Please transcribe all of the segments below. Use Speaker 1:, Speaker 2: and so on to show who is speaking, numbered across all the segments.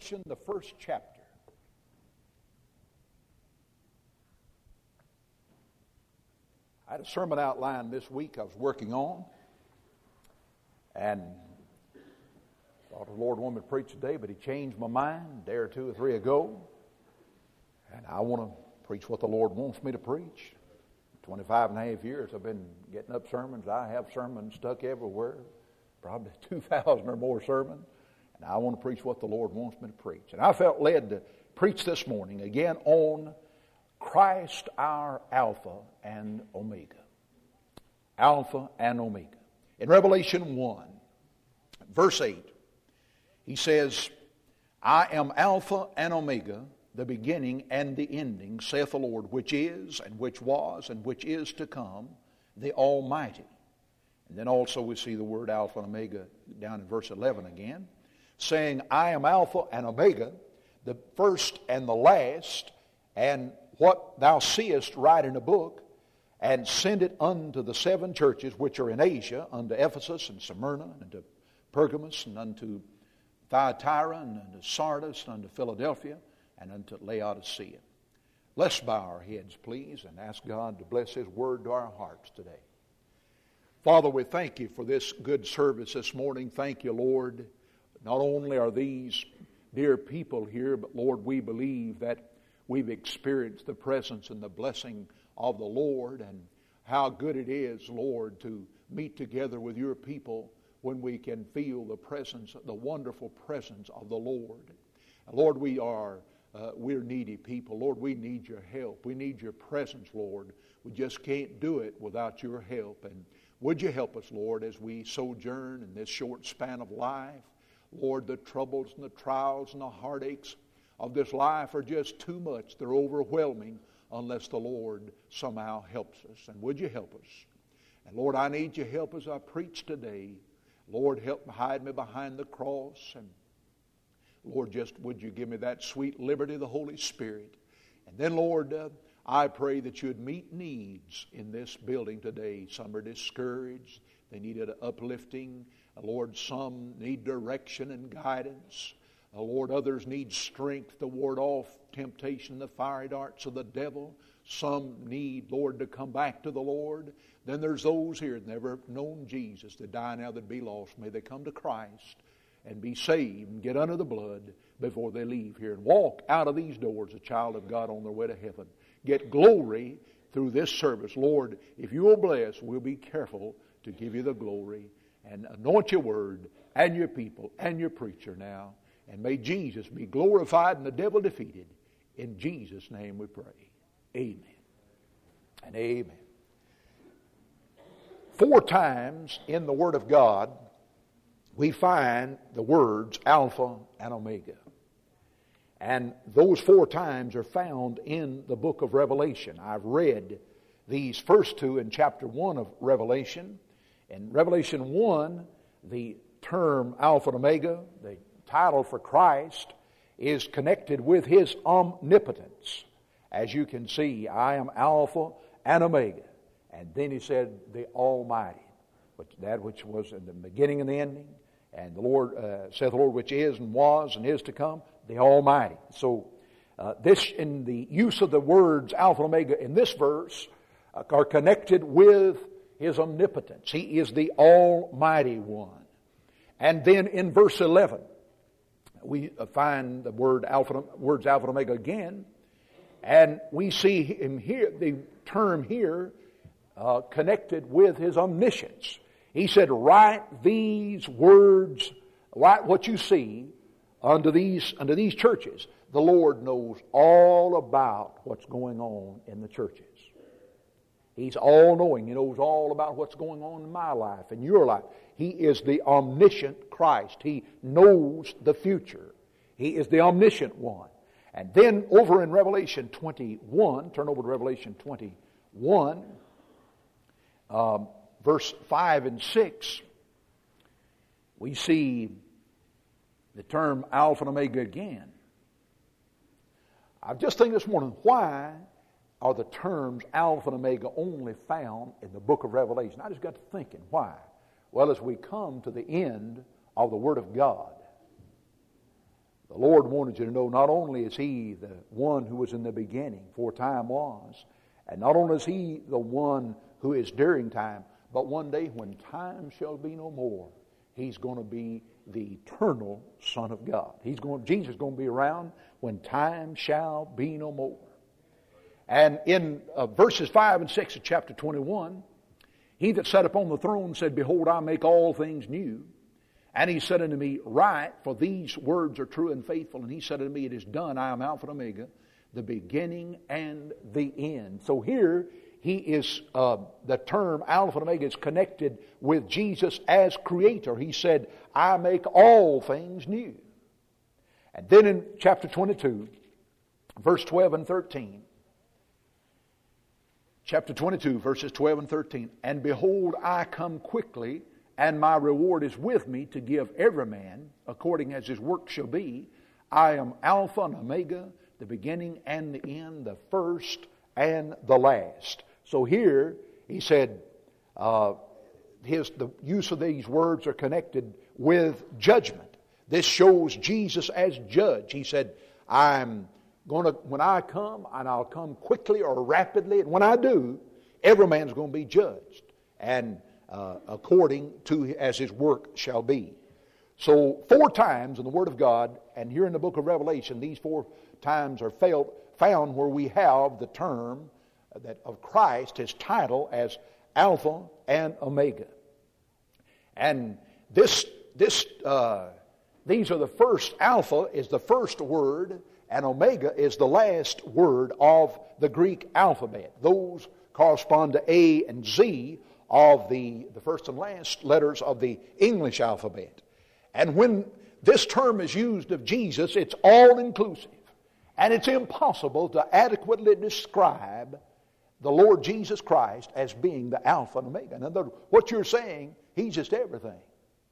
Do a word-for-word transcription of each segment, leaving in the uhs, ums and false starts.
Speaker 1: Revelation, the first chapter. I had a sermon outline this week I was working on, and thought the Lord wanted me to preach today, but He changed my mind a day or two or three ago, and I want to preach what the Lord wants me to preach. twenty-five and a half years I've been getting up sermons. I have sermons stuck everywhere, probably two thousand or more sermons, and I want to preach what the Lord wants me to preach. And I felt led to preach this morning again on Christ our Alpha and Omega. Alpha and Omega. In Revelation one, verse eight, he says, I am Alpha and Omega, the beginning and the ending, saith the Lord, which is, and which was, and which is to come, the Almighty. And then also we see the word Alpha and Omega down in verse eleven again, saying, I am Alpha and Omega, the first and the last, and what thou seest write in a book, and send it unto the seven churches which are in Asia, unto Ephesus and Smyrna, and unto Pergamos, and unto Thyatira, and unto Sardis, and unto Philadelphia, and unto Laodicea. Let's bow our heads, please, and ask God to bless His word to our hearts today. Father, we thank You for this good service this morning. Thank You, Lord. Not only are these dear people here, but Lord, we believe that we've experienced the presence and the blessing of the Lord, and how good it is, Lord, to meet together with Your people when we can feel the presence, the wonderful presence of the Lord. Lord, we are uh, we're needy people. Lord, we need Your help. We need Your presence, Lord. We just can't do it without Your help. And would You help us, Lord, as we sojourn in this short span of life? Lord, the troubles and the trials and the heartaches of this life are just too much. They're overwhelming unless the Lord somehow helps us. And would You help us? And Lord, I need Your help as I preach today. Lord, help hide me behind the cross. And Lord, just would You give me that sweet liberty of the Holy Spirit. And then, Lord, uh, I pray that You'd meet needs in this building today. Some are discouraged. They need an uplifting. Uh, Lord, some need direction and guidance. Uh, Lord, others need strength to ward off temptation, the fiery darts of the devil. Some need, Lord, to come back to the Lord. Then there's those here that never known Jesus, that die now that be lost. May they come to Christ and be saved and get under the blood before they leave here and walk out of these doors a child of God on their way to heaven. Get glory through this service. Lord, if You will bless, we'll be careful to give You the glory, and anoint Your word and Your people and Your preacher now. And may Jesus be glorified and the devil defeated. In Jesus' name we pray. Amen and amen. Four times in the Word of God we find the words Alpha and Omega. And those four times are found in the book of Revelation. I've read these first two in chapter one of Revelation. In Revelation one, the term Alpha and Omega, the title for Christ, is connected with His omnipotence. As you can see, I am Alpha and Omega. And then He said, the Almighty, which, that which was in the beginning and the ending. And the Lord, uh, saith the Lord, which is and was and is to come, the Almighty. So uh, this, in the use of the words Alpha and Omega in this verse, uh, are connected with His omnipotence. He is the Almighty One. And then in verse eleven, we find the word Alpha, words Alpha and Omega again, and we see Him here, the term here, uh, connected with His omniscience. He said, write these words, write what you see unto these, unto these churches. The Lord knows all about what's going on in the churches. He's all-knowing. He knows all about what's going on in my life and your life. He is the omniscient Christ. He knows the future. He is the omniscient one. And then over in Revelation twenty-one, turn over to Revelation twenty-one, um, verse five and six, we see the term Alpha and Omega again. I just think this morning, why are the terms Alpha and Omega only found in the book of Revelation? I just got to thinking, why? Well, as we come to the end of the Word of God, The Lord wanted you to know not only is He the one who was in the beginning, for time was, and not only is He the one who is during time, but one day when time shall be no more, He's going to be the eternal Son of God. He's going, Jesus is going to be around when time shall be no more. And in uh, verses five and six of chapter twenty-one, He that sat upon the throne said, Behold, I make all things new. And He said unto me, Write, for these words are true and faithful. And He said unto me, It is done. I am Alpha and Omega, the beginning and the end. So here, He is, uh, the term Alpha and Omega is connected with Jesus as Creator. He said, I make all things new. And then in chapter twenty-two, verse twelve and thirteen, chapter twenty-two, verses twelve and thirteen, And behold, I come quickly, and my reward is with me to give every man according as his work shall be. I am Alpha and Omega, the beginning and the end, the first and the last. So here, he said, uh, his, the use of these words are connected with judgment. This shows Jesus as judge. He said, I'm going to, when I come, and I'll come quickly or rapidly, and when I do, every man's going to be judged, and uh, according to as his work shall be. So four times in the Word of God, and here in the book of Revelation, these four times are felt, found where we have the term that of Christ, His title as Alpha and Omega. And this, this, uh, these are the first. Alpha is the first word, and Omega is the last word of the Greek alphabet. Those correspond to A and Z of the, the first and last letters of the English alphabet. And when this term is used of Jesus, it's all-inclusive. And it's impossible to adequately describe the Lord Jesus Christ as being the Alpha and Omega. In other words, what you're saying, He's just everything.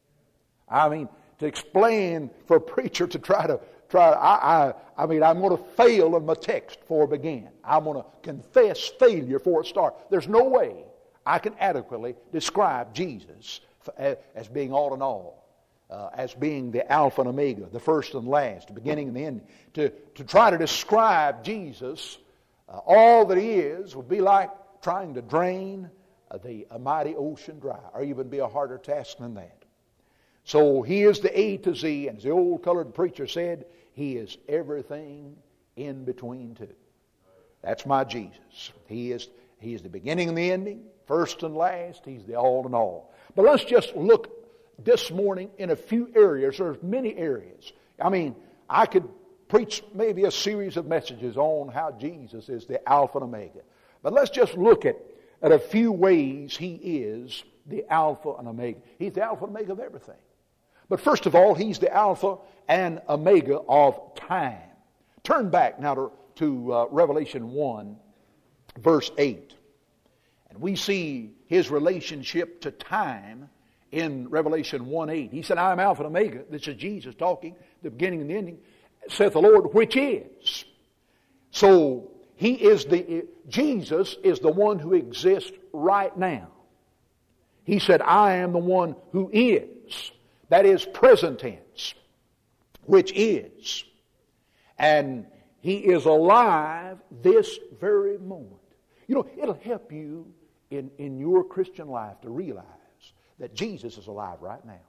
Speaker 1: I mean, to explain for a preacher to try to, try. I, I, I mean, I'm going to fail in my text before it begin. I'm going to confess failure before it starts. There's no way I can adequately describe Jesus as being all in all. Uh, as being the Alpha and Omega, the first and last, the beginning and the end. To, to try to describe Jesus, uh, all that He is, would be like trying to drain uh, the a mighty ocean dry, or even be a harder task than that. So He is the A to Z, and as the old colored preacher said, He is everything in between two. That's my Jesus. He is, he is the beginning and the ending, first and last. He's the all in all. But let's just look this morning in a few areas. There's many areas. I mean, I could preach maybe a series of messages on how Jesus is the Alpha and Omega. But let's just look at, at a few ways He is the Alpha and Omega. He's the Alpha and Omega of everything. But first of all, He's the Alpha and Omega of time. Turn back now to, to uh, Revelation one, verse eight. And we see His relationship to time in Revelation one eight. He said, I am Alpha and Omega. This is Jesus talking, the beginning and the ending, saith the Lord, which is. So, He is the, Jesus is the one who exists right now. He said, I am the one who is. That is present tense, which is. And He is alive this very moment. You know, it'll help you in, in your Christian life to realize that Jesus is alive right now.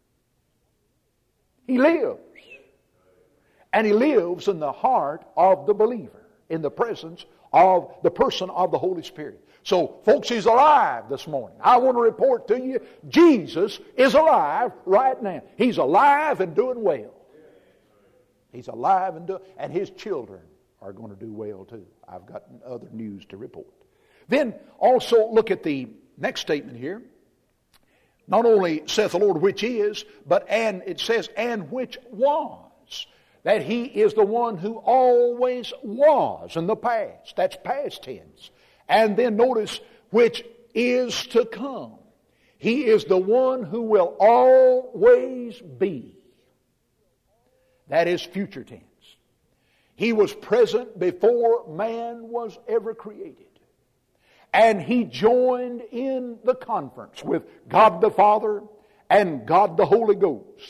Speaker 1: He lives. And He lives in the heart of the believer, in the presence of the person of the Holy Spirit. So, folks, He's alive this morning. I want to report to you, Jesus is alive right now. He's alive and doing well. He's alive and doing, and His children are going to do well too. I've got other news to report. Then also look at the next statement here. Not only saith the Lord which is, but and it says, and which was. That He is the one who always was in the past. That's past tense. And then notice, which is to come. He is the one who will always be. That is future tense. He was present before man was ever created. And He joined in the conference with God the Father and God the Holy Ghost.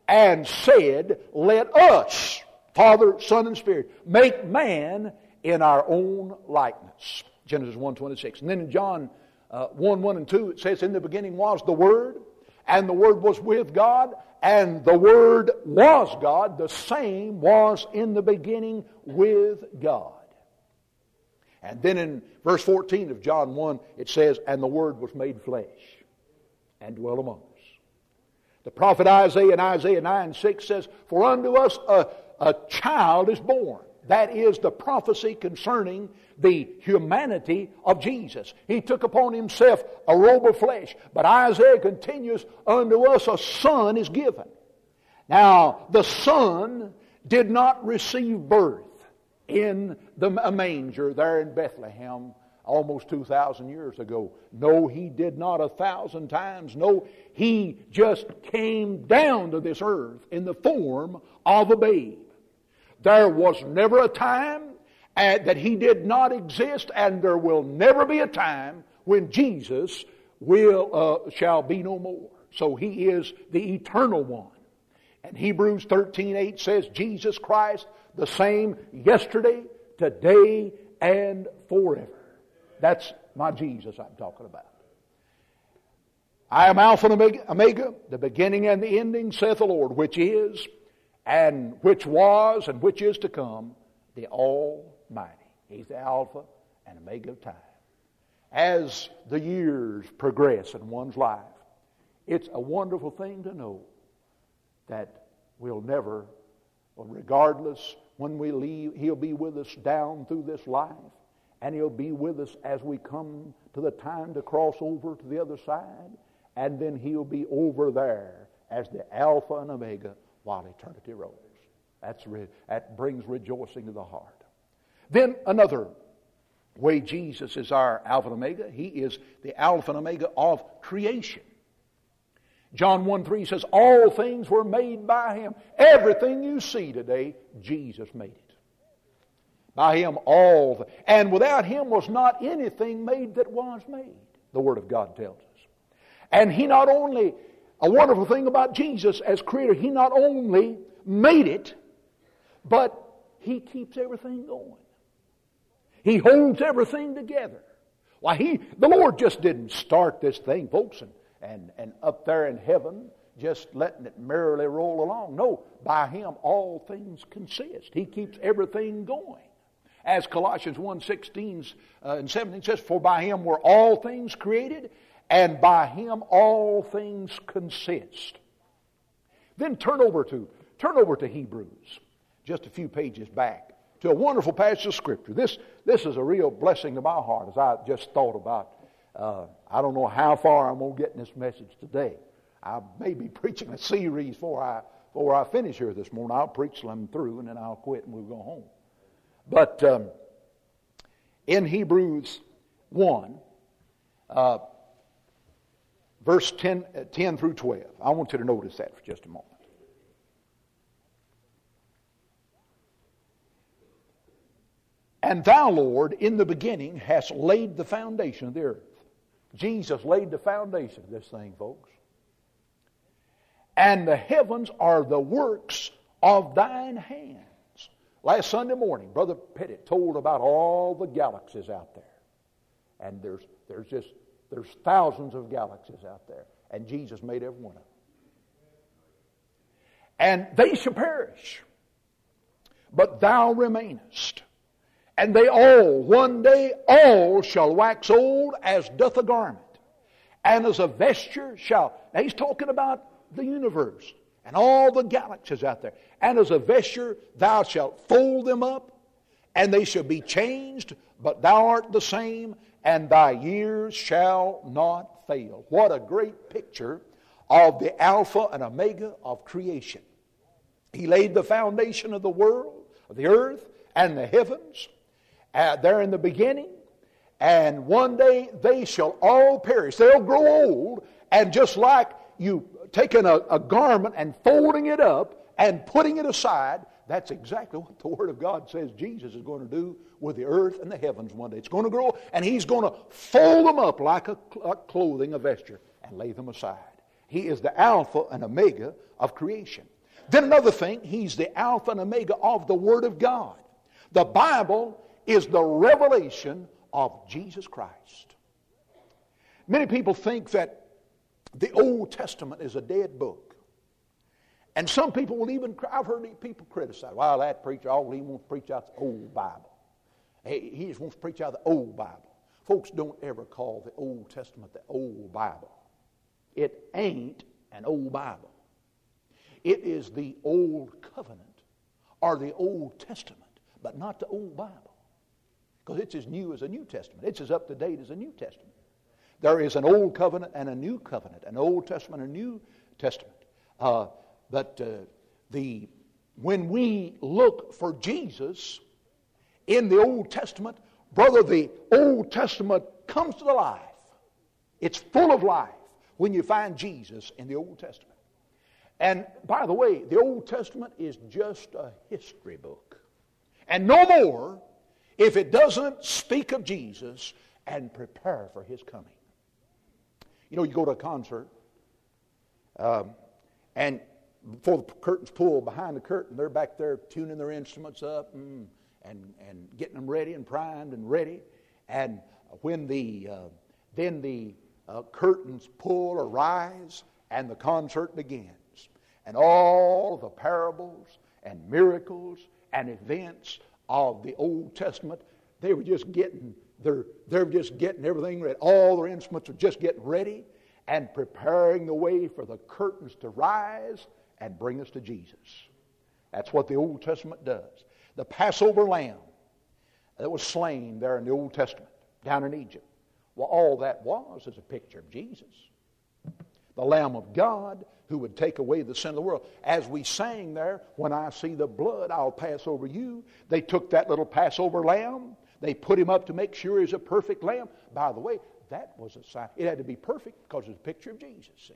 Speaker 1: and said, let us, Father, Son, and Spirit, make man in our own likeness. Genesis one twenty-six. And then in John uh, one, one and two, it says, in the beginning was the Word, and the Word was with God, and the Word was God. The same was in the beginning with God. And then in verse fourteen of John one, it says, and the Word was made flesh and dwelt among us. The prophet Isaiah in Isaiah nine six says, for unto us a, a child is born. That is the prophecy concerning the humanity of Jesus. He took upon himself a robe of flesh. But Isaiah continues, unto us a son is given. Now, the son did not receive birth in the a manger there in Bethlehem almost two thousand years ago. No, he did not a thousand times. No, he just came down to this earth in the form of a babe. There was never a time uh, that he did not exist, and there will never be a time when Jesus will uh, shall be no more. So he is the eternal one. And Hebrews thirteen eight says, Jesus Christ, the same yesterday, today, and forever. That's my Jesus I'm talking about. I am Alpha and Omega, Omega, the beginning and the ending, saith the Lord, which is, and which was, and which is to come, the Almighty. He's the Alpha and Omega of time. As the years progress in one's life, it's a wonderful thing to know that we'll never, regardless, when we leave, He'll be with us down through this life, and He'll be with us as we come to the time to cross over to the other side, and then He'll be over there as the Alpha and Omega while eternity rolls. That's re- that brings rejoicing to the heart. Then another way Jesus is our Alpha and Omega, He is the Alpha and Omega of creation. John one three says, all things were made by Him. Everything you see today, Jesus made it. By Him all, th- and without Him was not anything made that was made, the Word of God tells us. And He not only, a wonderful thing about Jesus as Creator, He not only made it, but He keeps everything going. He holds everything together. Why, He, the Lord just didn't start this thing, folks, and And, and up there in heaven, just letting it merrily roll along. No, by Him all things consist. He keeps everything going. As Colossians one sixteen uh, and seventeen says, for by Him were all things created, and by Him all things consist. Then turn over to turn over to Hebrews, just a few pages back, to a wonderful passage of Scripture. This, this is a real blessing to my heart as I just thought about. Uh, I don't know how far I'm going to get in this message today. I may be preaching a series before I, before I finish here this morning. I'll preach them through and then I'll quit and we'll go home. But um, in Hebrews one, uh, verse ten, uh, ten through twelve, I want you to notice that for just a moment. And thou, Lord, in the beginning hast laid the foundation of the earth. Jesus laid the foundation of this thing, folks. And the heavens are the works of thine hands. Last Sunday morning, Brother Pettit told about all the galaxies out there. And there's there's just there's thousands of galaxies out there. And Jesus made every one of them. And they shall perish, but thou remainest. And they all, one day, all shall wax old as doth a garment. And as a vesture shall, now he's talking about the universe and all the galaxies out there. And as a vesture thou shalt fold them up, and they shall be changed, but thou art the same, and thy years shall not fail. What a great picture of the Alpha and Omega of creation. He laid the foundation of the world, of the earth, and the heavens. Uh, there in the beginning, and one day they shall all perish. They'll grow old, and just like you taking a, a garment and folding it up and putting it aside, that's exactly what the Word of God says Jesus is going to do with the earth and the heavens one day. It's going to grow, and He's going to fold them up like a, like clothing, a vesture, and lay them aside. He is the Alpha and Omega of creation. Then another thing, He's the Alpha and Omega of the Word of God. The Bible is the revelation of Jesus Christ. Many people think that the Old Testament is a dead book. And some people will even, I've heard people criticize, well, that preacher, all he wants to preach out the old Bible. He, he just wants to preach out the old Bible. Folks, don't ever call the Old Testament the old Bible. It ain't an old Bible. It is the Old Covenant or the Old Testament, but not the old Bible. Because it's as new as a New Testament. It's as up to date as a New Testament. There is an Old Covenant and a New Covenant, an Old Testament and a New Testament. Uh, but uh, the when we look for Jesus in the Old Testament, brother, the Old Testament comes to the life. It's full of life when you find Jesus in the Old Testament. And by the way, the Old Testament is just a history book. And no more if it doesn't speak of Jesus and prepare for His coming. You know, you go to a concert, um, and before the curtain's pulled, behind the curtain, they're back there tuning their instruments up and, and, and getting them ready and primed and ready. And when the, uh, then the uh, curtains pull or rise, and the concert begins. And all the parables and miracles and events of the Old Testament, they were just getting they're they're just getting everything ready. All their instruments are just getting ready and preparing the way for the curtains to rise and bring us to Jesus. That's what the Old Testament does. The Passover lamb that was slain there in the Old Testament, down in Egypt. Well, all that was is a picture of Jesus. The Lamb of God who would take away the sin of the world. As we sang there, when I see the blood, I'll pass over you. They took that little Passover lamb. They put him up to make sure he's a perfect lamb. By the way, that was a sign. It had to be perfect because it's a picture of Jesus, see.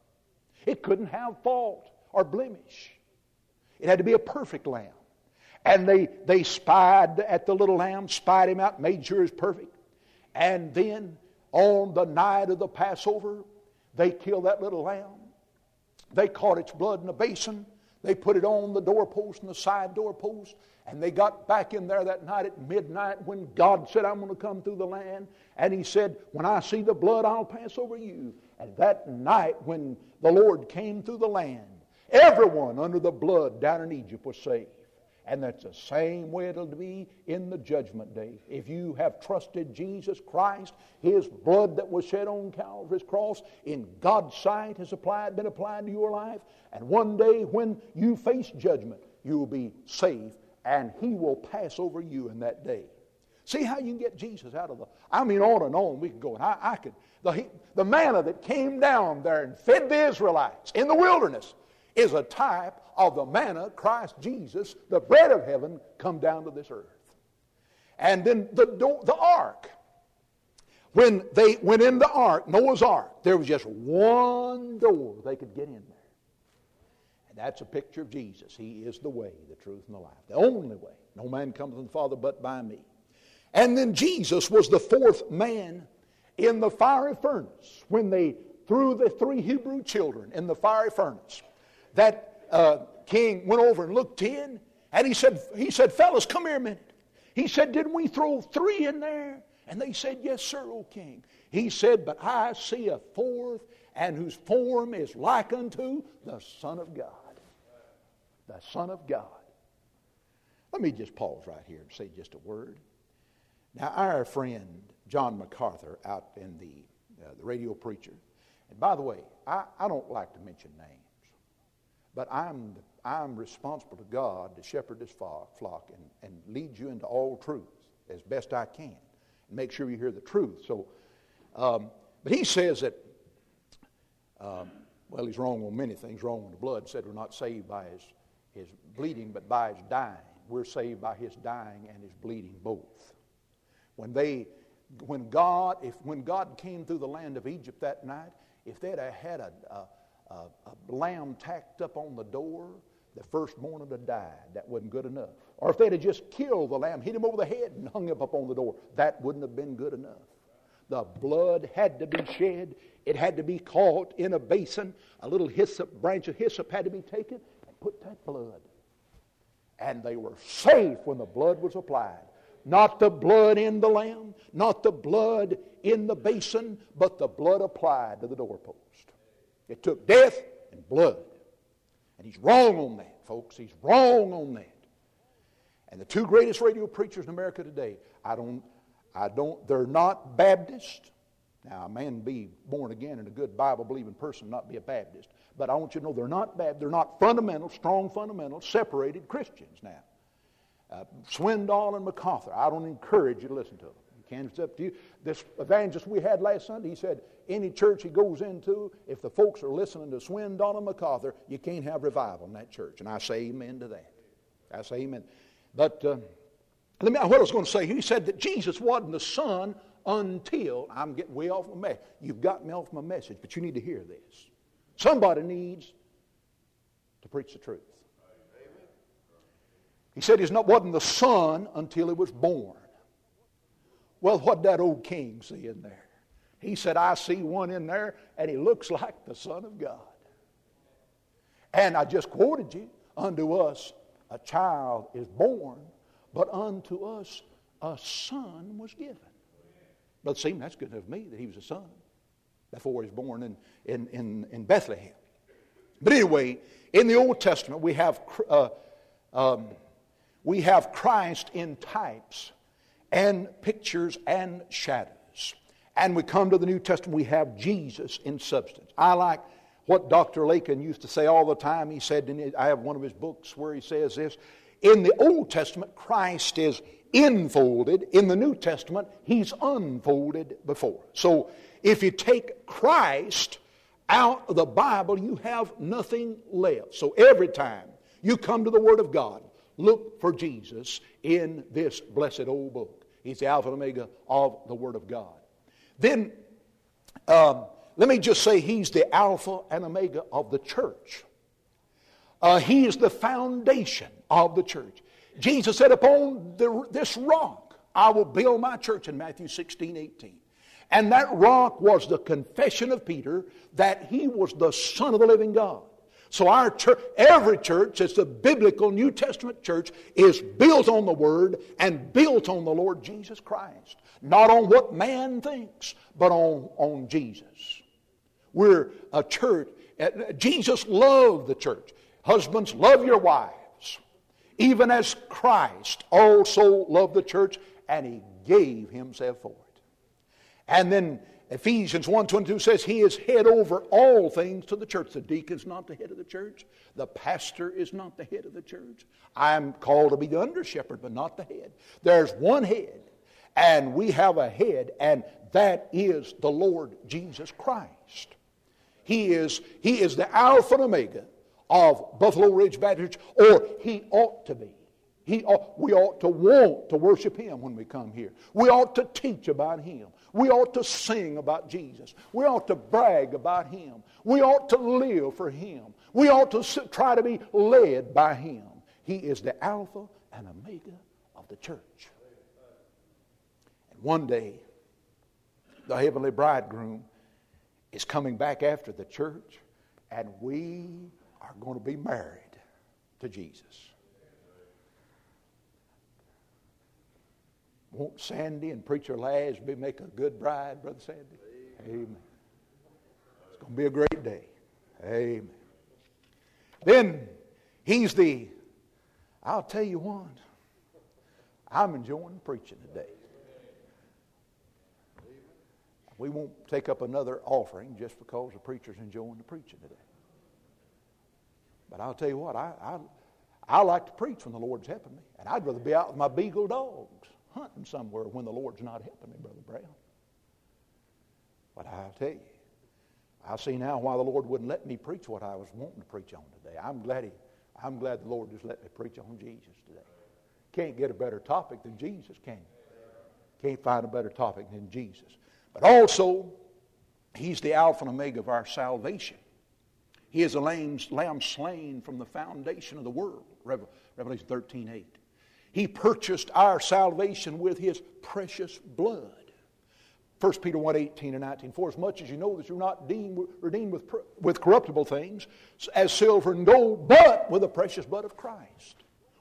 Speaker 1: It couldn't have fault or blemish. It had to be a perfect lamb. And they, they spied at the little lamb, spied him out, made sure he's perfect. And then on the night of the Passover, they killed that little lamb. They caught its blood in a basin. They put it on the doorpost and the side doorpost. And they got back in there that night at midnight when God said, I'm going to come through the land. And He said, when I see the blood, I'll pass over you. And that night when the Lord came through the land, everyone under the blood down in Egypt was saved. And that's the same way it'll be in the judgment day. If you have trusted Jesus Christ, His blood that was shed on Calvary's cross in God's sight has applied, been applied to your life. And one day when you face judgment, you will be saved, and He will pass over you in that day. See how you can get Jesus out of the... I mean, on and on we can go. And I, I could... The, the manna that came down there and fed the Israelites in the wilderness is a type of the manna, Christ Jesus, the bread of heaven, come down to this earth. And then the, the ark. When they went in the ark, Noah's ark, there was just one door they could get in there. And that's a picture of Jesus. He is the way, the truth, and the life. The only way. No man comes to the Father but by me. And then Jesus was the fourth man in the fiery furnace when they threw the three Hebrew children in the fiery furnace. That uh, king went over and looked in, and he said, he said, fellas, come here a minute. He said, didn't we throw three in there? And they said, yes, sir, O king. He said, but I see a fourth, and whose form is like unto the Son of God. The Son of God. Let me just pause right here and say just a word. Now, our friend John MacArthur out in the, uh, the radio preacher, and by the way, I, I don't like to mention names. But I'm, I'm responsible to God to shepherd this flock and, and lead you into all truth as best I can. And make sure you hear the truth. So, um, but he says that, um, well, he's wrong on many things. Wrong on the blood. He said we're not saved by his, his bleeding, but by his dying. We're saved by his dying and his bleeding both. When they, when God, if when God came through the land of Egypt that night, if they'd have had a, a Uh, a lamb tacked up on the door, the firstborn would have died. That wasn't good enough. Or if they'd have just killed the lamb, hit him over the head and hung him up on the door, that wouldn't have been good enough. The blood had to be shed. It had to be caught in a basin. A little hyssop, branch of hyssop had to be taken and put that And they were safe when the blood was applied. Not the blood in the lamb, not the blood in the basin, but the blood applied to the doorpost. It took death and blood. And he's wrong on that, folks. He's wrong on that. And the two greatest radio preachers in America today, I don't, I don't, they're not Baptist. Now, a man be born again and a good Bible-believing person, not be a Baptist. But I want you to know they're not Baptist. They're not fundamental, strong fundamental, separated Christians now. Uh, Swindoll and MacArthur, I don't encourage you to listen to them. You can't, it's up to you. This evangelist we had last Sunday, he said, any church he goes into, if the folks are listening to Swindoll and MacArthur, you can't have revival in that church. And I say amen to that. I say amen. But uh, let me, what I was going to say, he said that Jesus wasn't the Son until, I'm getting way off my message. You've got me off my message, but you need to hear this. Somebody needs to preach the truth. He said he wasn't the Son until he was born. Well, what did that old king see in there? He said, I see one in there, and he looks like the Son of God. And I just quoted you, unto us a child is born, but unto us a son was given. But see, that's good enough for me that he was a son before he was born in, in, in, in Bethlehem. But anyway, in the Old Testament, we have uh, um, we have Christ in types and pictures and shadows. And we come to the New Testament, we have Jesus in substance. I like what Doctor Lakin used to say all the time. He said, in his, I have one of his books where he says this, in the Old Testament, Christ is enfolded. In the New Testament, he's unfolded before. So if you take Christ out of the Bible, you have nothing left. So every time you come to the Word of God, look for Jesus in this blessed old book. He's the Alpha and Omega of the Word of God. Then, um, let me just say he's the Alpha and Omega of the church. Uh, he is the foundation of the church. Jesus said, upon the, this rock I will build my church in Matthew sixteen, eighteen. And that rock was the confession of Peter that he was the Son of the living God. So our church, every church, it's the biblical New Testament church, is built on the Word and built on the Lord Jesus Christ. Not on what man thinks, but on, on Jesus. We're a church. Jesus loved the church. Husbands, love your wives, even as Christ also loved the church, and he gave himself for it. And then Ephesians one twenty-two says he is head over all things to the church. The deacon's not the head of the church. The pastor is not the head of the church. I'm called to be the under shepherd, but not the head. There's one head, and we have a head, and that is the Lord Jesus Christ. He is, he is the Alpha and Omega of Buffalo Ridge Baptist, or he ought to be. He ought, we ought to want to worship him when we come here. We ought to teach about him. We ought to sing about Jesus. We ought to brag about him. We ought to live for him. We ought to try to be led by him. He is the Alpha and Omega of the church. And one day, the heavenly bridegroom is coming back after the church, and we are going to be married to Jesus. Won't Sandy and Preacher Laz be make a good bride, Brother Sandy? Amen. It's going to be a great day. Amen. Then he's the, I'll tell you what, I'm enjoying preaching today. We won't take up another offering just because the preacher's enjoying the preaching today. But I'll tell you what, I, I, I like to preach when the Lord's helping me. And I'd rather be out with my beagle dogs hunting somewhere when the Lord's not helping me, Brother Brown. But I'll tell you, I see now why the Lord wouldn't let me preach what I was wanting to preach on today. I'm glad he, I'm glad the Lord just let me preach on Jesus today. Can't get a better topic than Jesus, can you? Can't find a better topic than Jesus. But also, he's the Alpha and Omega of our salvation. He is a lamb, lamb slain from the foundation of the world, Revelation thirteen eight. He purchased our salvation with his precious blood. First Peter one eighteen and nineteen. For as much as you know that you're not deemed, redeemed with, with corruptible things, as silver and gold, but with the precious blood of Christ.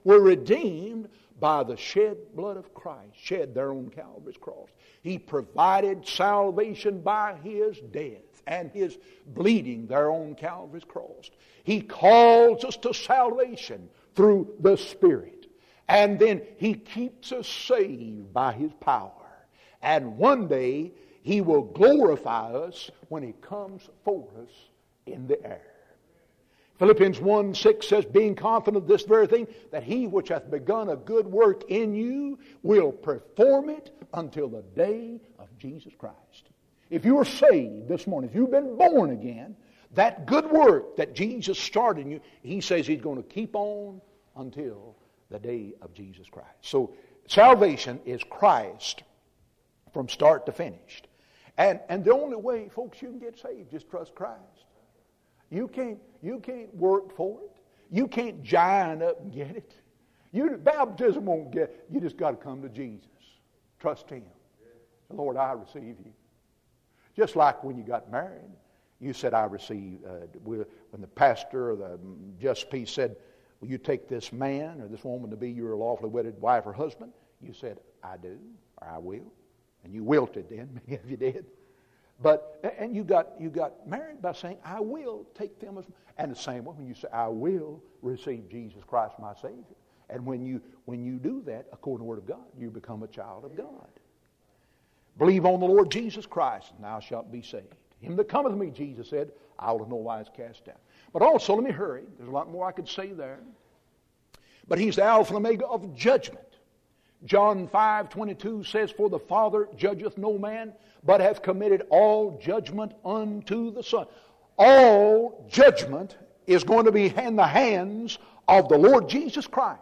Speaker 1: were redeemed by the shed blood of Christ, shed there on Calvary's cross. He provided salvation by His death and His bleeding there on Calvary's cross. He calls us to salvation through the Spirit. And then He keeps us saved by His power. And one day He will glorify us when He comes for us in the air. Philippians one six says, being confident of this very thing, that He which hath begun a good work in you will perform it until the day of Jesus Christ. If you are saved this morning, if you've been born again, that good work that Jesus started in you, He says He's going to keep on until the day of Jesus Christ. So salvation is Christ from start to finish. And, and the only way, folks, you can get saved, just trust Christ. You can't, you can't work for it. You can't giant up and get it. You, baptism won't get it. You just got to come to Jesus. Trust Him. Lord, I receive you. Just like when you got married, you said, I receive. Uh, when the pastor or the just peace said, will you take this man or this woman to be your lawfully wedded wife or husband? You said, I do, or I will. And you wilted then, many of you did. But, and you got, you got married by saying, I will take them as, and the same way when you say, I will receive Jesus Christ my Savior. And when you, when you do that, according to the Word of God, you become a child of God. Believe on the Lord Jesus Christ, and thou shalt be saved. Him that cometh to me, Jesus said, I will in no wise cast down. But also, let me hurry. There's a lot more I could say there. But He's the Alpha and Omega of judgment. John five twenty-two says, for the Father judgeth no man, but hath committed all judgment unto the Son. All judgment is going to be in the hands of the Lord Jesus Christ.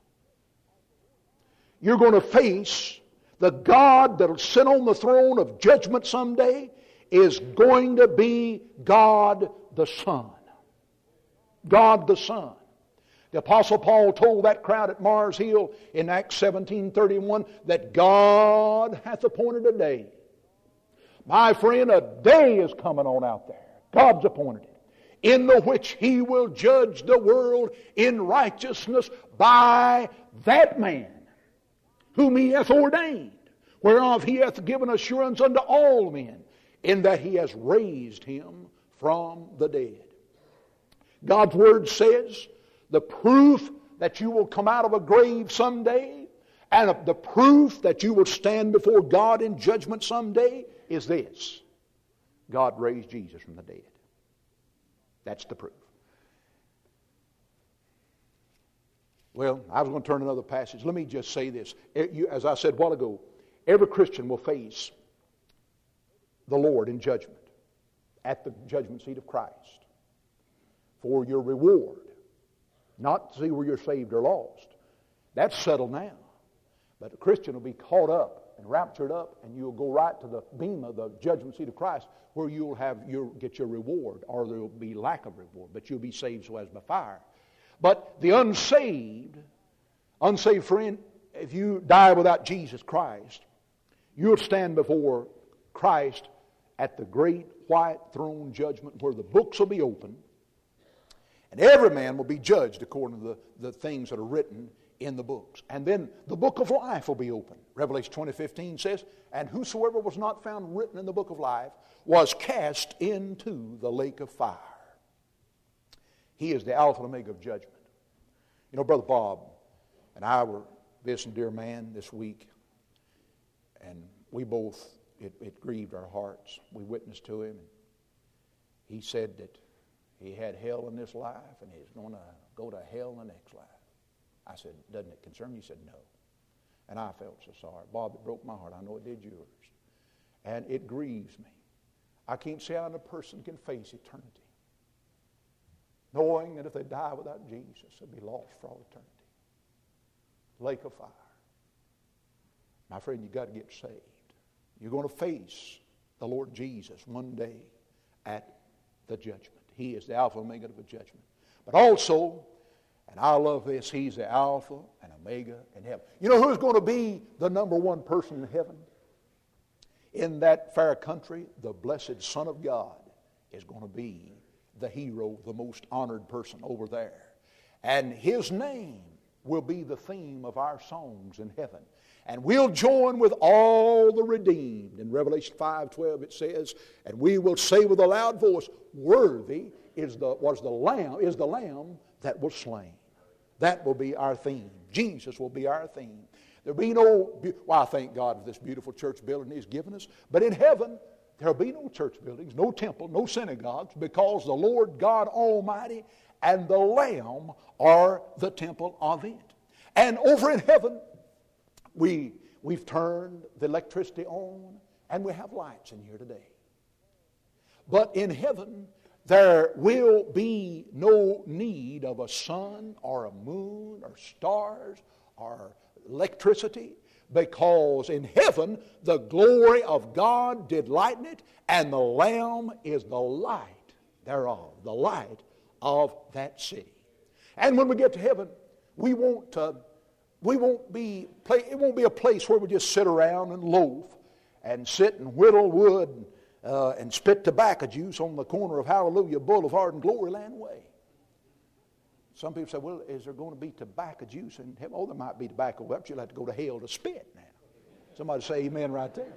Speaker 1: You're going to face the God that will sit on the throne of judgment someday is going to be God the Son. God the Son. The Apostle Paul told that crowd at Mars Hill in Acts seventeen thirty-one that God hath appointed a day. My friend, a day is coming on out there. God's appointed it. In the which He will judge the world in righteousness by that man whom He hath ordained, whereof He hath given assurance unto all men, in that He has raised Him from the dead. God's Word says, the proof that you will come out of a grave someday, and the proof that you will stand before God in judgment someday is this. God raised Jesus from the dead. That's the proof. Well, I was going to turn to another passage. Let me just say this. As I said a while ago, every Christian will face the Lord in judgment at the judgment seat of Christ for your reward. Not to see where you're saved or lost. That's settled now. But the Christian will be caught up and raptured up, and you'll go right to the bema, the judgment seat of Christ, where you'll have your get your reward, or there will be lack of reward, but you'll be saved so as by fire. But the unsaved, unsaved friend, if you die without Jesus Christ, you'll stand before Christ at the great white throne judgment, where the books will be opened. And every man will be judged according to the, the things that are written in the books. And then the book of life will be opened. Revelation twenty fifteen says, and whosoever was not found written in the book of life was cast into the lake of fire. He is the Alpha and Omega of judgment. You know, Brother Bob and I were visiting dear man this week, and we both, it, it grieved our hearts. We witnessed to him. He said that he had hell in this life, and he's going to go to hell in the next life. I said, doesn't it concern you? He said, no. And I felt so sorry. Bob, it broke my heart. I know it did yours. And it grieves me. I can't see how a person can face eternity, knowing that if they die without Jesus, they'll be lost for all eternity. Lake of fire. My friend, you've got to get saved. You're going to face the Lord Jesus one day at the judgment. He is the Alpha and Omega of the judgment. But also, and I love this, He's the Alpha and Omega in heaven. You know who's going to be the number one person in heaven? In that fair country, the blessed Son of God is going to be the hero, the most honored person over there. And His name will be the theme of our songs in heaven. And we'll join with all the redeemed. In Revelation five twelve it says, and we will say with a loud voice, worthy is the, was the Lamb, is the Lamb that was slain. That will be our theme. Jesus will be our theme. There'll be no, well, I thank God for this beautiful church building He's given us. But in heaven, there'll be no church buildings, no temple, no synagogues, because the Lord God Almighty and the Lamb are the temple of it. And over in heaven, we, we've turned the electricity on, and we have lights in here today. But in heaven, there will be no need of a sun or a moon or stars or electricity, because in heaven the glory of God did lighten it, and the Lamb is the light thereof, the light of that city. And when we get to heaven, we won't uh, we won't be it won't be a place where we just sit around and loaf and sit and whittle wood uh, and spit tobacco juice on the corner of Hallelujah Boulevard and Gloryland Way. Some people say, well, is there going to be tobacco juice in heaven? Oh, there might be tobacco, but you'll have to go to hell to spit now. Somebody say amen right there.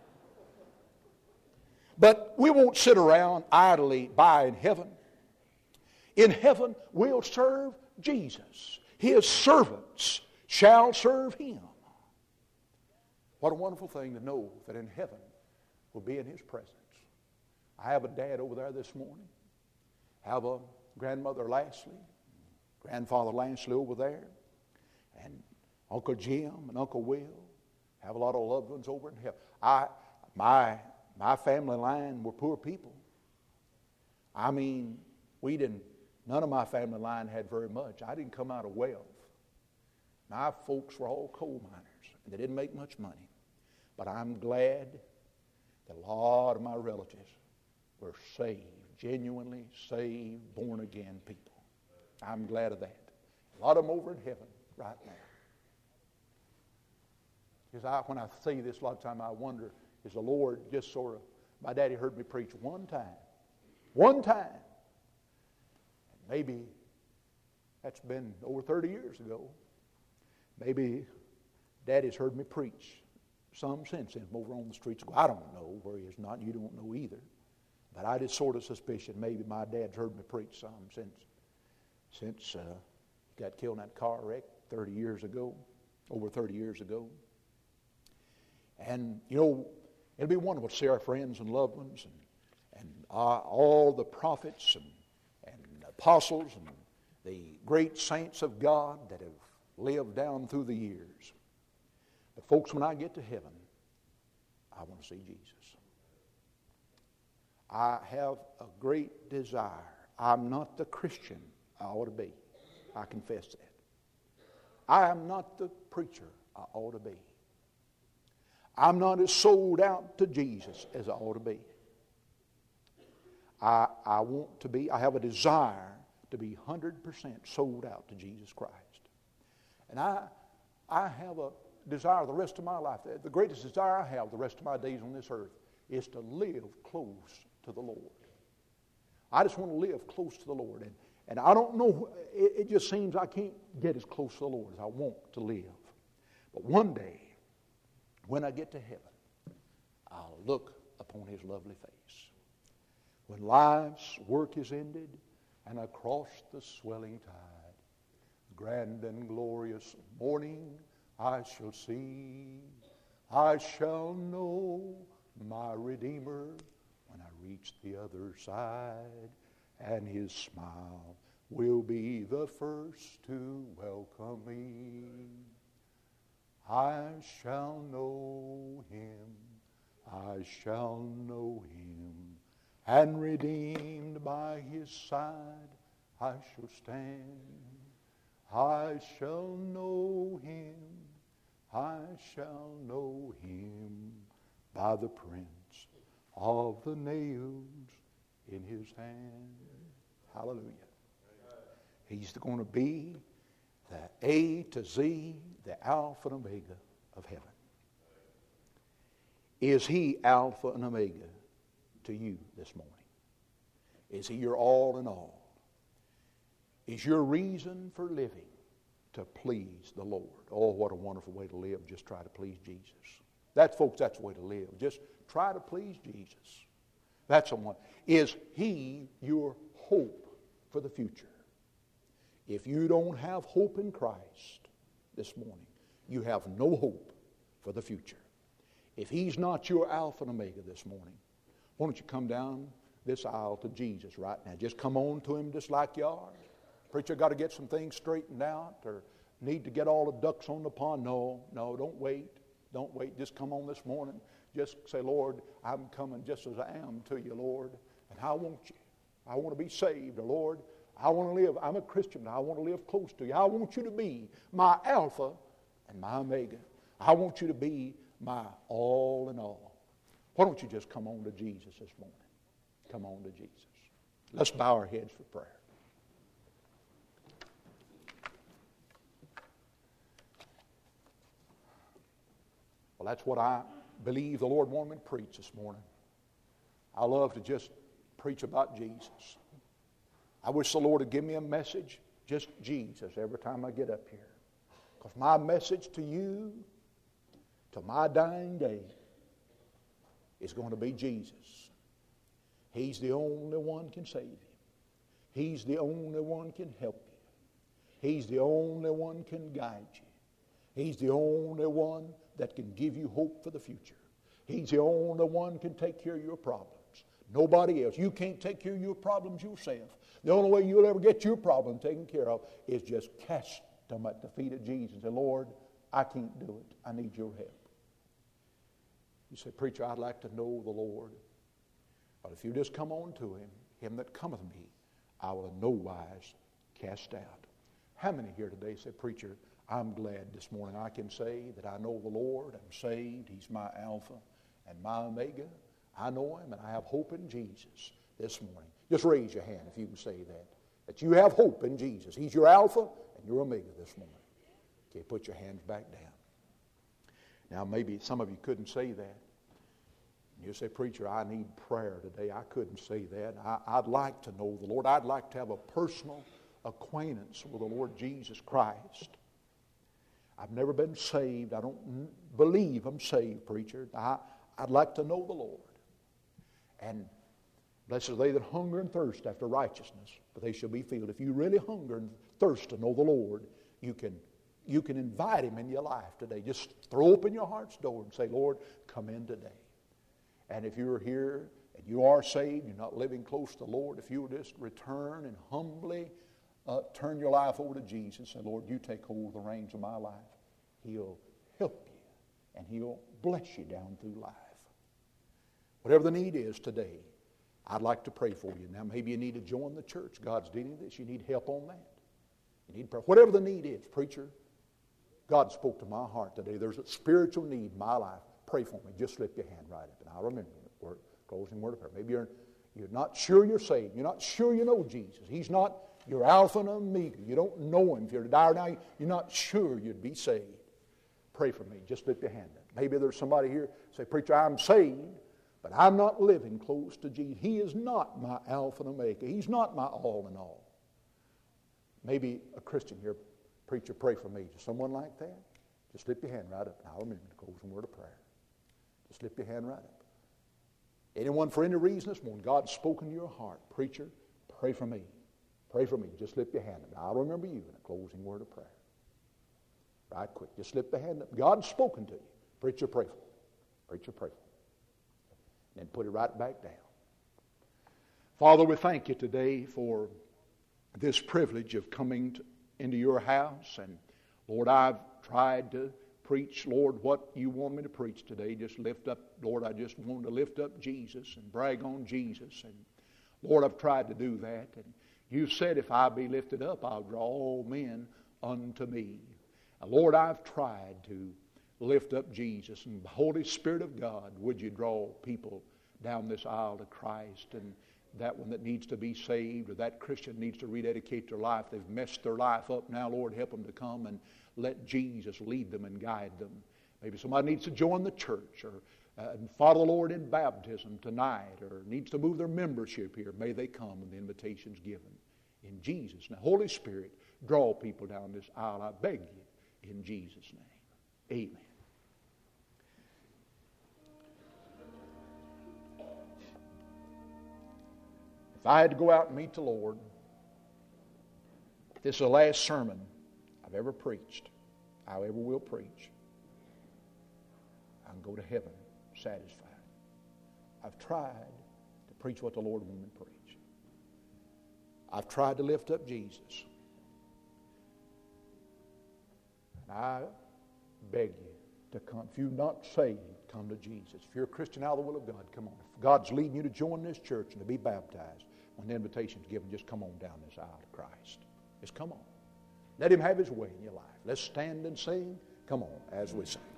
Speaker 1: But we won't sit around idly by in heaven. In heaven, we'll serve Jesus. His servants shall serve Him. What a wonderful thing to know that in heaven we'll be in His presence. I have a dad over there this morning. I have a grandmother Lashley. Grandfather Lansley over there, and Uncle Jim and Uncle Will. Have a lot of loved ones over in heaven. I, my, my family line were poor people. I mean, we didn't, none of my family line had very much. I didn't come out of wealth. My folks were all coal miners, and they didn't make much money. But I'm glad that a lot of my relatives were saved, genuinely saved, born again people. I'm glad of that. A lot of them over in heaven right now. Because I, when I say this, a lot of time I wonder, is the Lord just sort of, my daddy heard me preach one time. One time. Maybe that's been over thirty years ago. Maybe daddy's heard me preach some since then over on the streets. I don't know where he is not, and you don't know either. But I just sort of suspicion maybe my dad's heard me preach some since Since uh, he got killed in that car wreck thirty years ago, over thirty years ago. And, you know, it'll be wonderful to see our friends and loved ones and, and uh, all the prophets and, and apostles and the great saints of God that have lived down through the years. But, folks, when I get to heaven, I want to see Jesus. I have a great desire. I'm not the Christian I ought to be. I confess that. I am not the preacher I ought to be. I'm not as sold out to Jesus as I ought to be. I, I want to be, I have a desire to be one hundred percent sold out to Jesus Christ. And I, I have a desire the rest of my life, the greatest desire I have the rest of my days on this earth is to live close to the Lord. I just want to live close to the Lord. And And I don't know, it, it just seems I can't get as close to the Lord as I want to live. But one day, when I get to heaven, I'll look upon His lovely face. When life's work is ended, and across the swelling tide, grand and glorious morning I shall see. I shall know my Redeemer when I reach the other side. And His smile will be the first to welcome me. I shall know Him, I shall know Him, and redeemed by His side I shall stand. I shall know Him, I shall know Him, by the prints of the nails in His hand. Hallelujah. He's going to be the A to Z, the Alpha and Omega of heaven. Is He Alpha and Omega to you this morning? Is He your all in all? Is your reason for living to please the Lord. Oh, what a wonderful way to live. Just try to please Jesus. That's, folks, that's the way to live. Just try to please Jesus. That's the one. Is He your hope for the future? If you don't have hope in Christ this morning, you have no hope for the future. If He's not your Alpha and Omega this morning, why don't you come down this aisle to Jesus right now? Just come on to Him just like you are. Preacher, got to get some things straightened out or need to get all the ducks on the pond. No, no, don't wait. Don't wait. Just come on this morning. Just say, Lord, I'm coming just as I am to you, Lord. And I want you. I want to be saved, Lord. I want to live. I'm a Christian. I want to live close to you. I want you to be my Alpha and my Omega. I want you to be my all in all. Why don't you just come on to Jesus this morning? Come on to Jesus. Let's bow our heads for prayer. Well, that's what I believe the Lord wanted me to preach this morning. I love to just preach about Jesus. I wish the Lord would give me a message, just Jesus, every time I get up here. Because my message to you, to my dying day, is going to be Jesus. He's the only one can save you. He's the only one can help you. He's the only one can guide you. He's the only one that can give you hope for the future. He's the only one can take care of your problems. Nobody else. You can't take care of your problems yourself. The only way you'll ever get your problem taken care of is just cast them at the feet of Jesus and say, Lord, I can't do it. I need your help. You say, preacher, I'd like to know the Lord. But if you just come on to Him, Him that cometh me, I will in no wise cast out. How many here today say, preacher, I'm glad this morning I can say that I know the Lord. I'm saved. He's my Alpha and my Omega. I know Him and I have hope in Jesus this morning. Just raise your hand if you can say that. That you have hope in Jesus. He's your Alpha and your Omega this morning. Okay, put your hands back down. Now maybe some of you couldn't say that. You say, preacher, I need prayer today. I couldn't say that. I, I'd like to know the Lord. I'd like to have a personal acquaintance with the Lord Jesus Christ. I've never been saved. I don't believe I'm saved, preacher. I, I'd like to know the Lord. And blessed are they that hunger and thirst after righteousness, for they shall be filled. If you really hunger and thirst to know the Lord, you can, you can invite Him in your life today. Just throw open your heart's door and say, Lord, come in today. And if you're here and you are saved, you're not living close to the Lord, if you will just return and humbly uh, turn your life over to Jesus and say, Lord, you take hold of the reins of my life, He'll help you and He'll bless you down through life. Whatever the need is today, I'd like to pray for you. Now maybe you need to join the church. God's dealing with this. You need help on that. You need prayer. Whatever the need is, preacher, God spoke to my heart today. There's a spiritual need in my life. Pray for me. Just slip your hand right up, and I'll remember it. Word, closing word of prayer. Maybe you're, you're not sure you're saved. You're not sure you know Jesus. He's not your Alpha and Omega. You don't know Him. If you're to die now, you're not sure you'd be saved. Pray for me. Just slip your hand up. Maybe there's somebody here say, preacher, I'm saved, but I'm not living close to Jesus. He is not my Alpha and Omega. He's not my all in all. Maybe a Christian here, preacher, pray for me. Just someone like that? Just slip your hand right up, and I'll remember the closing word of prayer. Just slip your hand right up. Anyone for any reason this morning, God's spoken to your heart. Preacher, pray for me. Pray for me. Just slip your hand up. I'll remember you in a closing word of prayer. Right quick. Just slip the hand up. God's spoken to you. Preacher, pray for me. Preacher, pray for me. And then put it right back down. Father, we thank you today for this privilege of coming to, into your house. And Lord, I've tried to preach, Lord, what you want me to preach today. Just lift up, Lord, I just want to lift up Jesus and brag on Jesus. And Lord, I've tried to do that. And you said, if I be lifted up, I'll draw all men unto me. And Lord, I've tried to lift up Jesus. And Holy Spirit of God, would you draw people down this aisle to Christ? And that one that needs to be saved, or that Christian needs to rededicate their life. They've messed their life up. Now, Lord, help them to come and let Jesus lead them and guide them. Maybe somebody needs to join the church or uh, and follow the Lord in baptism tonight, or needs to move their membership here. May they come and the invitation's given. In Jesus' name. Holy Spirit, Draw people down this aisle, I beg you, in Jesus' name. Amen. If I had to go out and meet the Lord, this is the last sermon I've ever preached, I ever will preach, I can go to heaven satisfied. I've tried to preach what the Lord wanted me to preach. I've tried to lift up Jesus. And I beg you to come. If you're not saved, come to Jesus. If you're a Christian out of the will of God, come on. If God's leading you to join this church and to be baptized, when the invitation's given, just come on down this aisle to Christ. Just come on. Let Him have His way in your life. Let's stand and sing. Come on as we sing.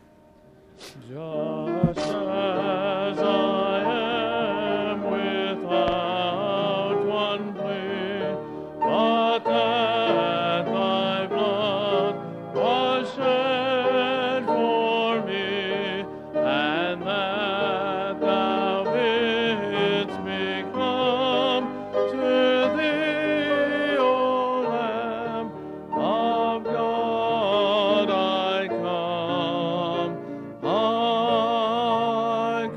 Speaker 2: Just as I am without one plea, but that Thy blood was shed for me, and that Thou bidst me come to Thee, O Lamb of God, I come. I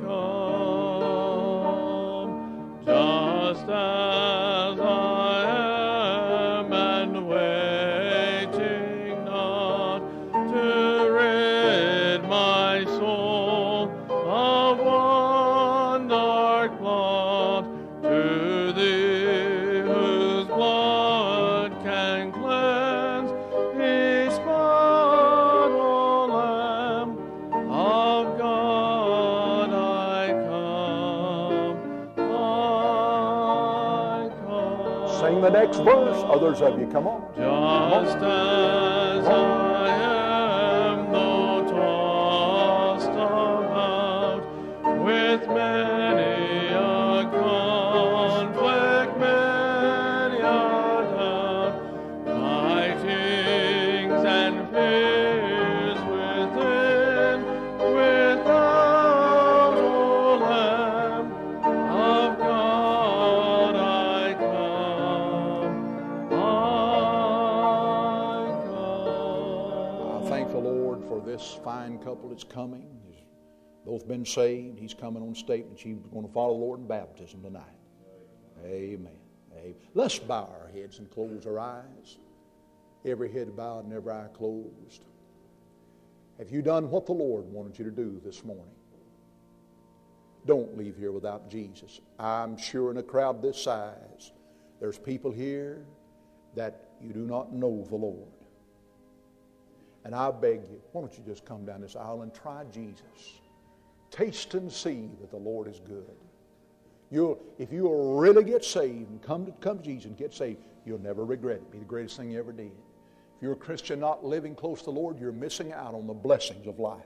Speaker 2: come, just as I am, and waiting not to rid my soul of one dark blot, to Thee whose blood can cleanse each spot, O Lamb of God, I come, I come.
Speaker 1: Sing the next verse. Others of you, come on.
Speaker 2: Just as I am, though tossed about with many a conflict, many a doubt, fightings and fears within, without, O Lamb of God, I come, I come.
Speaker 1: I thank the Lord for this fine couple that's coming. He's both been saved. He's coming on statement. She's going to follow the Lord in baptism tonight. Amen. Amen. Let's bow our heads and close our eyes. Every head bowed and every eye closed. Have you done what the Lord wanted you to do this morning? Don't leave here without Jesus. I'm sure in a crowd this size, there's people here that you do not know the Lord. And I beg you, why don't you just come down this aisle and try Jesus. Taste and see that the Lord is good. You'll, if you will really get saved and come to, come to Jesus and get saved, you'll never regret it. It'll be the greatest thing you ever did. If you're a Christian not living close to the Lord, you're missing out on the blessings of life.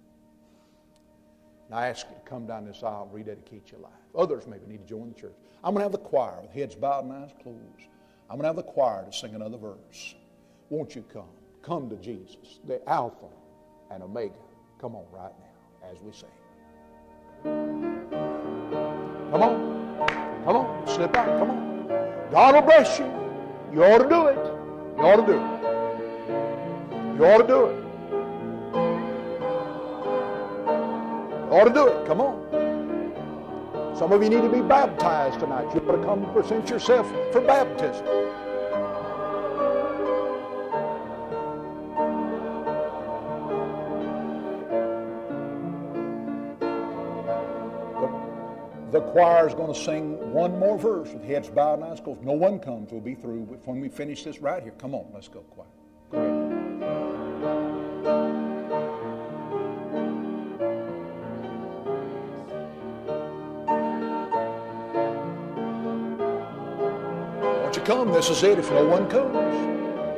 Speaker 1: And I ask you to come down this aisle and rededicate your life. Others maybe need to join the church. I'm going to have the choir with heads bowed and eyes closed. I'm going to have the choir to sing another verse. Won't you come? Come to Jesus, the Alpha and Omega. Come on right now as we sing. Come on. Come on. Slip out. Come on. God will bless you. You ought to do it. You ought to do it. You ought to do it. You ought to do it. Come on. Some of you need to be baptized tonight. You ought to come and present yourself for baptism. The choir is going to sing one more verse with heads bowed and eyes closed. No one comes. We'll be through when we finish this right here. Come on, let's go, choir. Go ahead. Won't you come? This is it if no one comes.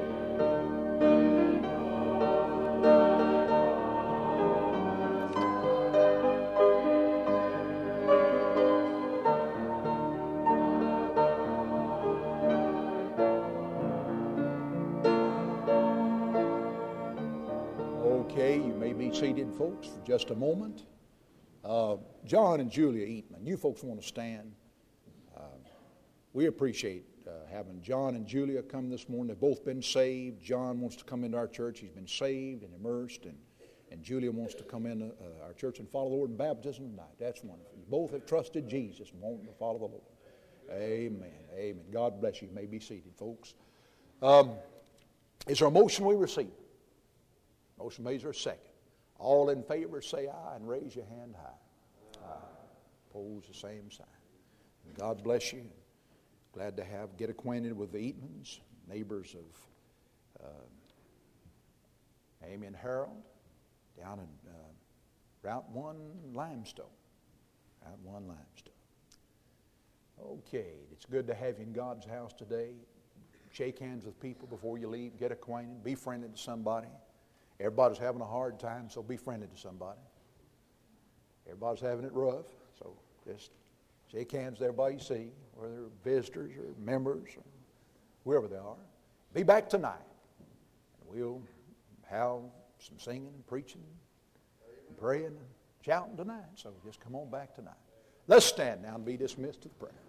Speaker 1: Seated, folks, for just a moment. Uh, John and Julia Eatman, you folks want to stand. Uh, we appreciate uh, having John and Julia come this morning. They've both been saved. John wants to come into our church. He's been saved and immersed, and, and Julia wants to come into uh, our church and follow the Lord in baptism tonight. That's wonderful. You both have trusted Jesus and want to follow the Lord. Amen. Amen. God bless you. You may be seated, folks. Um, is there a motion we receive? Motion made. Is there a second? All in favor say aye and raise your hand high. Aye. Opposed, the same sign. And God bless you. Glad to have, get acquainted with the Eatmans, neighbors of uh, Amy and Harold down in uh, Route one Limestone. Route one Limestone. Okay, it's good to have you in God's house today. Shake hands with people before you leave. Get acquainted. Be friendly to somebody. Everybody's having a hard time, so be friendly to somebody. Everybody's having it rough, so just shake hands with everybody you see, whether they're visitors or members or whoever they are. Be back tonight. We'll have some singing and preaching and praying and shouting tonight, so just come on back tonight. Let's stand now and be dismissed to the prayer.